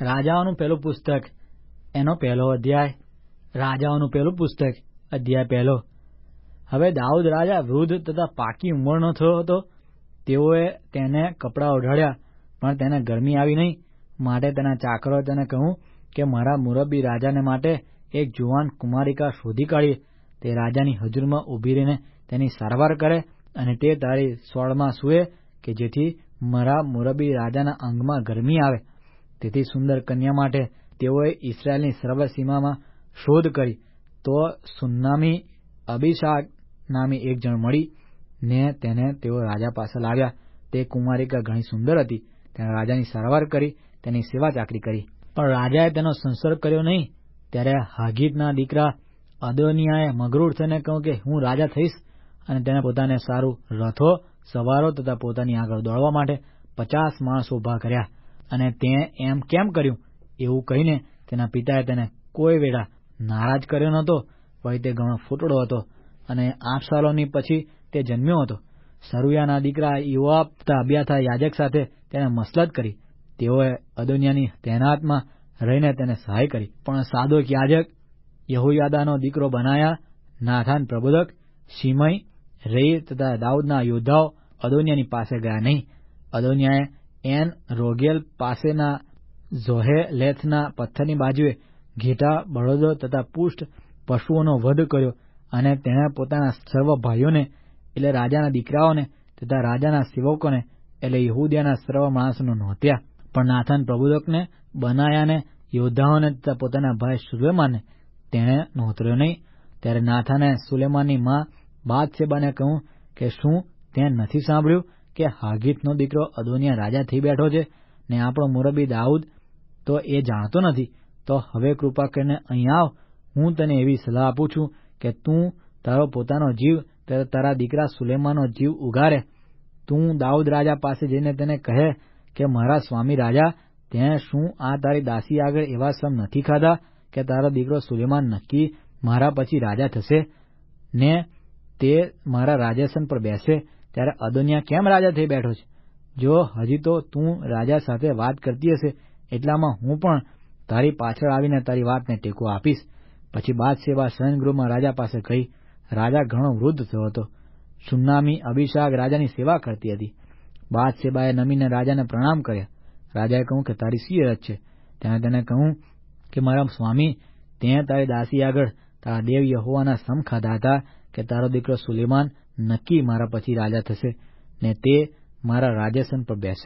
રાજાઓનું પહેલું પુસ્તક એનો પહેલો અધ્યાય. રાજાઓનું પહેલું પુસ્તક અધ્યાય પહેલો. હવે દાઉદ રાજા વૃદ્ધ તથા પાકી ઉંમરનો થયો હતો. તેઓએ તેને કપડાં ઓઢાડ્યા, પણ તેને ગરમી આવી નહીં. માટે તેના ચાકરોએ તેને કહ્યું કે મારા મુરબ્બી રાજાને માટે એક જુવાન કુમારિકા શોધી કાઢીએ. તે રાજાની હજુરમાં ઊભી રહીને તેની સારવાર કરે અને તે તારી સોળમાં સૂએ, કે જેથી મારા મુરબ્બી રાજાના અંગમાં ગરમી આવે. તેથી સુંદર કન્યા માટે તેઓએ ઇસ્રાયેલની સર્વસીમામાં શોધ કરી. તો સુન્નામી અબીશાગ નામી એક જણ મળી ને તેને તેઓ રાજા પાસે લાવ્યા. તે કુમારિકા ઘણી સુંદર હતી. તેણે રાજાની સારવાર કરી, તેની સેવા ચાકરી કરી. પણ રાજાએ તેનો સંસર્ગ કર્યો નહીં. ત્યારે હાગીતના દીકરા અદોનિયાએ મગરૂર થઈને કહ્યું કે હું રાજા થઈશ, અને તેને પોતાને સારું રથો, સવારો તથા પોતાની આગળ દોડવા માટે 50 માણસો ઉભા કર્યા. અને તે એમ કેમ કર્યું એવું કહીને તેના પિતાએ તેને કોઈ વેળા નારાજ કર્યો નહોતો. વળી તે ઘણો ફૂટડો હતો અને આબશાલોમની પછી તે જન્મ્યો હતો. સરુયાના દીકરા યોઆબ તથા અબ્યાથાર યાજક સાથે તેને મસલત કરી. તેઓએ અદોનિયાની તૈનાતમાં રહીને તેને સહાય કરી. પણ સાદોક યાજક, યહોયાદાનો દીકરો બનાયા, નાથાન પ્રબોધક, શિમઈ, રેઈ તથા દાઉદના યોદ્ધાઓ અદોનિયાની પાસે ગયા નહીં. અદોનિયાએ એન રોગેલ પાસેના ઝોહેલેથના પથ્થરની બાજુએ ઘેટા, બળદો તથા પુષ્ટ પશુઓનો વધ કર્યો. અને તેણે પોતાના સર્વ ભાઈઓને એટલે રાજાના દીકરાઓને તથા રાજાના સેવકોને એટલે યહૂદિયાના સર્વ માણસોને નોંધ્યા. પણ નાથાન પ્રબોધકને, બનાયાને, યોદ્ધાઓને તથા પોતાના ભાઈ સુલેમાનને તેણે નોંધ્યો નહીં. ત્યારે નાથાને સુલેમાનની માં બાથશેબાને કહ્યું કે શું તે નથી સાંભળ્યું કે હાગીતનો દીકરો અદોનિયા રાજા થઈ બેઠો છે, ને આપણો મુરબ્બી દાઉદ તો એ જાણતો નથી. તો હવે કૃપા કરીને અહીં આવ. હું તને એવી સલાહ આપું છું કે તું તારો પોતાનો જીવ તથા તારા દીકરા સુલેમાનનો જીવ ઉગારે. તું દાઉદ રાજા પાસે જઈને તેને કહે કે મારા સ્વામી રાજા, તેં શું આ તારી દાસી આગળ એવા સમ નથી ખાધા કે તારો દીકરો સુલેમાન નક્કી મારા પછી રાજા થશે, ને તે મારા રાજ્યાસન પર બેસે. ત્યારે અદોનિયા કેમ રાજા થઈ બેઠો છે? જો હજી તો તું રાજા સાથે વાત કરતી હશે, એટલામાં હું પણ તારી પાછળ આવીને તારી વાતને ટેકો આપીશ. પછી બાથશેબા શયનગૃહમાં રાજા પાસે ગઈ. રાજા ઘણો વૃદ્ધ થયો હતો. સુન્નામી અબીશાગ રાજાની સેવા કરતી હતી. બાથશેબાએ નમીને રાજાને પ્રણામ કર્યા. રાજાએ કહ્યું કે તારી શી અરજ છે? તેણે તેને કહ્યું કે મારા સ્વામી, તે તારી દાસી આગળ તારા દેવ યહોવાના સમ ખાધા હતા કે તારો દીકરો સુલેમાન નક્કી મારા પછી રાજા થશે, ને તે મારા રાજ્યાસન પર બેસે.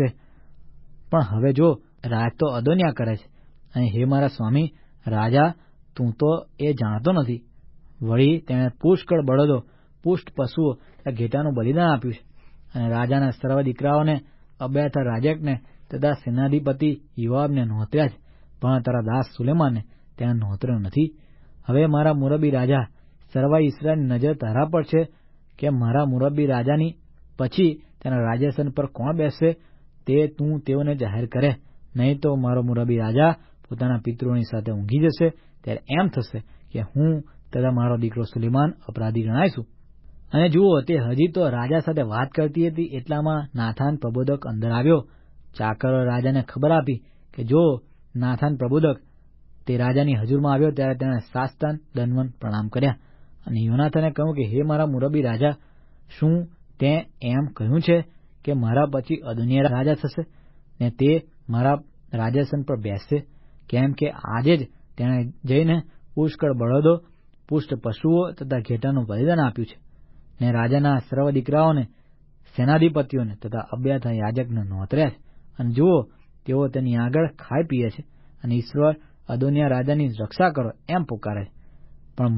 પણ હવે જો રાજ તો અદોનિયા કરે છે, અને હે મારા સ્વામી રાજા, તું તો એ જાણતો નથી. વળી તેણે પુષ્કળ બળદો, પુષ્ટ પશુઓ ઘેટાનું બલિદાન આપ્યું છે, અને રાજાના સર્વ દીકરાઓને, અબ્યાથાર યાજકને તથા સેનાધિપતિ યોઆબને નોંધ્યા છે, પણ તારા દાસ સુલેમાનને તેને નોંધ્યો નથી. હવે મારા મુરબ્બી રાજા, સર્વ ઇસ્રાયેલની નજર તારા પર છે કે મારા મુરબ્બી રાજાની પછી તેના રાજ્યાસન પર કોણ બેસશે, તે તું તેઓને જાહેર કરે. નહીં તો મારો મુરબ્બી રાજા પોતાના પિતૃઓની સાથે ઊંઘી જશે. ત્યારે એમ થશે કે હું તથા મારો દીકરો સુલેમાન અપરાધી ગણાઈશું. અને જુઓ, તે હજી તો રાજા સાથે વાત કરતી હતી, એટલામાં નાથાન પ્રબોધક અંદર આવ્યો. ચાકરોએ રાજાને ખબર આપી કે જો નાથાન પ્રબોધક તે રાજાની હજુરમાં આવ્યો. ત્યારે તેણે સાષ્ટાંગ દંડવત પ્રણામ કર્યા. અને યોનાથાને કહ્યું કે હે મારા મુરબ્બી રાજા, શું તે એમ કહ્યું છે કે મારા પછી અદોનિયા રાજા થશે, ને તે મારા રાજ્યાસન પર બેસશે? કેમ કે આજે જ તેણે જઈને પુષ્કળ બળદો, પુષ્ટ પશુઓ તથા ઘેટાનું બલિદાન આપ્યું છે, ને રાજાના સર્વ દીકરાઓને, સેનાધિપતિઓને તથા અબ્યાથાર યાજકને નોંધ્યા છે. અને જુઓ, તેઓ તેની આગળ ખાય પીએ છે, અને ઈશ્વર અદોનિયા રાજાની રક્ષા કરો એમ પુકારે છે. પણ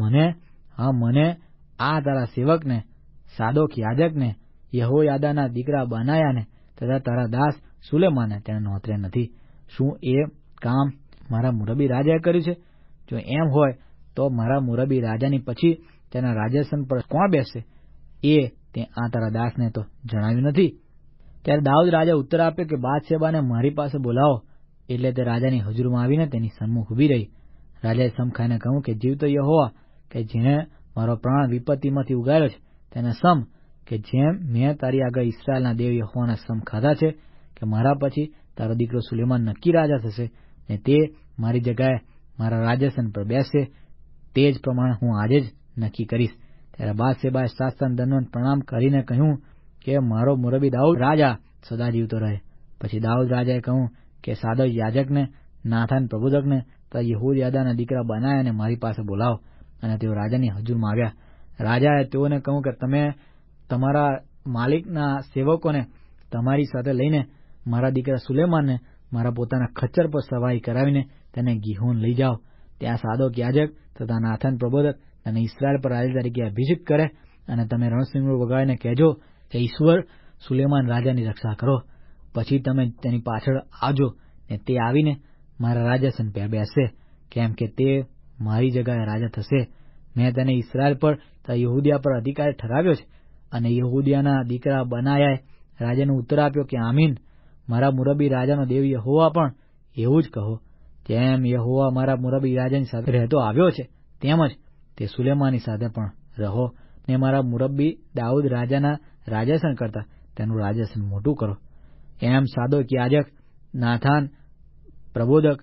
મને આ તારા સેવકને, સાદોક યાજકને, યહોયાદાના દીકરા બનાયાને તથા તારા દાસ સુલેમાનને તેણે નોંધ્યા નથી. શું એ કામ મારા મુરબ્બી રાજાએ કર્યું છે? જો એમ હોય તો મારા મુરબ્બી રાજાની પછી તેના રાજ્યાસન પર કોણ બેસશે, એ તે આ તારા દાસને તો જણાવ્યું નથી. ત્યારે દાઉદ રાજા ઉત્તર આપ્યો કે બાથશેબાને મારી પાસે બોલાવો. એટલે તે રાજાની હજુરમાં આવીને તેની સન્મુખ ઊભી રહી. રાજાએ સમ ખાઈને કહ્યું કે જીવતો યહોવા, કે જેણે મારો પ્રાણ વિપત્તિમાંથી ઉગાર્યો છે, તેને સમ, કે જેમ મેં તારી આગળ ઇસ્રાયેલના દેવ યહોવાના સમ ખાધા છે, કે મારા પછી તારો દીકરો સુલેમાન નક્કી રાજા થશે, ને તે મારી જગ્યાએ મારા રાજ્યાસન પર બેસશે. તે જ પ્રમાણે હું આજે જ નક્કી કરીશ. ત્યારે બાદશેબાએ સાષ્ટાંગ દંડવત પ્રણામ કરીને કહ્યું કે મારો મુરબ્બી દાઉદ રાજા સદા જીવતો રહે. પછી દાઉદ રાજાએ કહ્યું કે સાદોક યાજકને, નાથાન પ્રબોધકને તથા યહોયાદાના દીકરા બનાયાને મારી પાસે બોલાવો. અને તેઓ રાજાની હજુરમાં આવ્યા. રાજાએ તેઓને કહ્યું કે તમે તમારા માલિકના સેવકોને તમારી સાથે લઈને મારા દીકરા સુલેમાનને મારા પોતાના ખચ્ચર પર સવારી કરાવીને તેને ગીહોન લઈ જાઓ. ત્યાં સાદોક યાજક તથા નાથાન પ્રબોધક તેને ઇસ્રાયેલ પર રાજા તરીકે અભિષેક કરે. અને તમે રણસિંગડું વગાડીને કહેજો કે ઈશ્વર સુલેમાન રાજાની રક્ષા કરો. પછી તમે તેની પાછળ આવજો ને તે આવીને મારા રાજ્યાસન પર બેસશે, કેમ કે તે મારી જગ્યાએ રાજા થશે. મેં તેને ઇસ્રાયેલ પર તથા યહૂદિયા પર અધિકારી ઠરાવ્યો છે. અને યહૂદિયાના દીકરા બનાયાએ રાજાને ઉત્તર આપ્યો કે આમીન. મારા મુરબ્બી રાજાનો દેવ યહોવા પણ એવું જ કહો. જેમ યહોવા મારા મુરબ્બી રાજાની સાથે રહેતો આવ્યો છે, તેમજ તે સુલેમાનની સાથે પણ રહો. ને મારા મુરબ્બી દાઉદ રાજાના રાજ્યાસન કરતા તેનું રાજ્યાસન મોટું કરો. એમ સાદોક યાજક, નાથાન પ્રબોધક,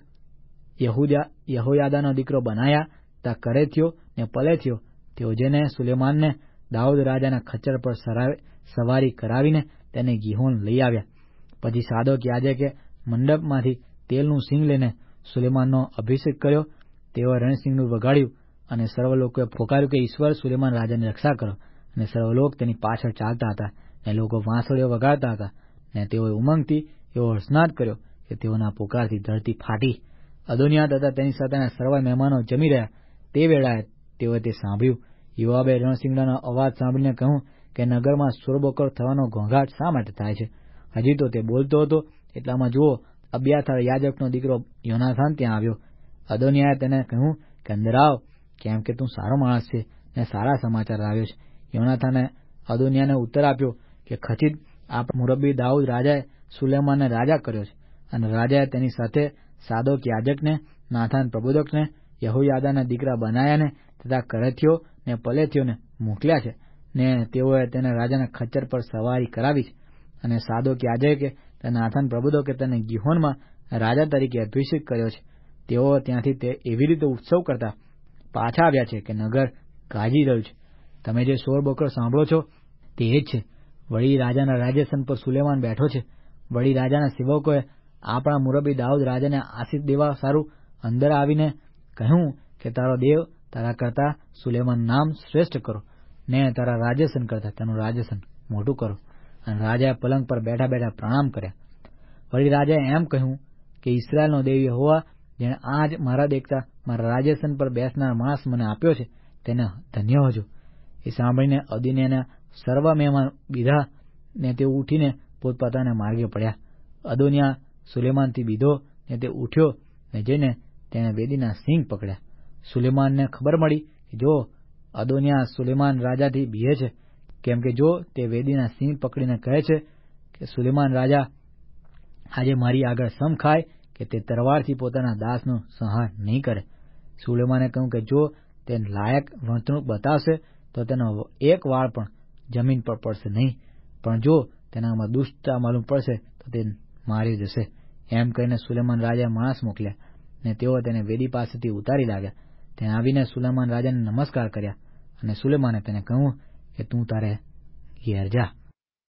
યહોયાદાનો દીકરો બનાયા તથા કરેથ્યો ને પલેથ્યો, તેઓ જેને સુલેમાનને દાઉદ રાજાના ખચ્ચર પર સવારી કરાવીને તેને ગીહોન લઈ આવ્યા. પછી સાદોક યાજકે મંડપમાંથી તેલનું સિંગ લઈને સુલેમાનનો અભિષેક કર્યો. તેઓએ રણસિંગનું વગાડ્યું અને સર્વ લોકોએ પોકાર્યું કે ઈશ્વર સુલેમાન રાજાની રક્ષા કરો. અને સર્વ લોક તેની પાછળ ચાલતા હતા ને લોકો વાંસળીઓ વગાડતા હતા. ને તેઓએ ઉમંગથી એવો હર્ષનાદ કર્યો કે તેઓના પોકારથી ધરતી ફાટી. અદોનિયા તથા તેની સાથેના સર્વ મહેમાનો જમી રહ્યા તે વેળાએ તેઓએ તે સાંભળ્યું. યોઆબે રણસિંગડાનો અવાજ સાંભળીને કહ્યું કે નગરમાં શોરબકોર થવાનો ઘોંઘાટ શા માટે થાય છે? હજી તો તે બોલતો હતો એટલામાં જુઓ, અબ્યાથાર યાજકનો દીકરો યોનાથાન ત્યાં આવ્યો. અદોનિયાએ તેને કહ્યું કે અંદર આવ, કેમ કે તું સારો માણસ છે ને સારા સમાચાર લાવ્યો છે. યોનાથાને અદોનિયાને ઉત્તર આપ્યો કે ખચિત આપણા મુરબ્બી દાઉદ રાજાએ સુલેમાનને રાજા કર્યો છે. અને રાજાએ તેની સાથે સાદોક યાજકને, નાથાન પ્રબોધકને, યહોયાદાના દીકરા બનાયાને તથા કરેથ્યો ને પલેથ્યોને મોકલ્યા છે. ને તેઓએ તેને રાજાના ખચ્ચર પર સવારી કરાવી છે. અને સાદોક યાજકે નાથાન પ્રબોધકે તેને ગીહોનમાં રાજા તરીકે અભિષેક કર્યો છે. તેઓ ત્યાંથી તે એવી રીતે ઉત્સવ કરતા પાછા આવ્યા છે કે નગર ગાજી રહ્યું છે. તમે જે શોર બકોર સાંભળો છો તે જ છે. વળી રાજાના રાજ્યાસન પર સુલેમાન બેઠો છે. વળી રાજાના સેવકોએ આપણા મુરબ્બી દાઉદ રાજાને આશીષ દેવા સારું અંદર આવીને કહ્યું કે તારો દેવ તારા કરતા સુલેમાન નામ શ્રેષ્ઠ કરો ને તારા રાજ્યાસન કરતા તેનું રાજ્યાસન મોટું કરો. અને રાજાએ પલંગ પર બેઠા બેઠા પ્રણામ કર્યા. વળી રાજાએ એમ કહ્યું કે ઇસ્રાયેલનો દેવ યહોવા જેણે આજ મારા દેખતા મારા રાજ્યાસન પર બેસનાર માણસ મને આપ્યો છે તેને ધન્ય હોજો. એ સાંભળીને અદોનિયાના સર્વ મહેમાન બીધા ને તે ઉઠીને પોતપોતાના માર્ગે પડ્યા. અદોનિયા સુલેમાનથી બીધો ને તે ઉઠ્યો ને જઈને તેણે વેદીના સિંગ પકડ્યા. સુલેમાનને ખબર મળી કે જો અદોનિયા સુલેમાન રાજાથી બીહે છે, કેમ કે જો તે વેદીના સિંગ પકડીને કહે છે કે સુલેમાન રાજા આજે મારી આગળ સમ ખાય કે તે તરવારથી પોતાના દાસનો સંહાર નહીં કરે. સુલેમાને કહ્યું કે જો તે લાયક વર્તણૂક બતાવશે તો તેનો એક વાળ પણ જમીન પર પડશે નહીં, પણ જો તેનામાં દુષ્ટતા માલુમ પડશે તો તે મારી જશે. એમ કહીને સુલેમાન રાજાએ માણસ મોકલ્યા ને તેઓ તેને વેદી પાસેથી ઉતારી લાવ્યા. ત્યાં આવીને સુલેમાન રાજાને નમસ્કાર કર્યા. અને સુલેમાને તેને કહ્યું કે તું તારે ઘેર જા.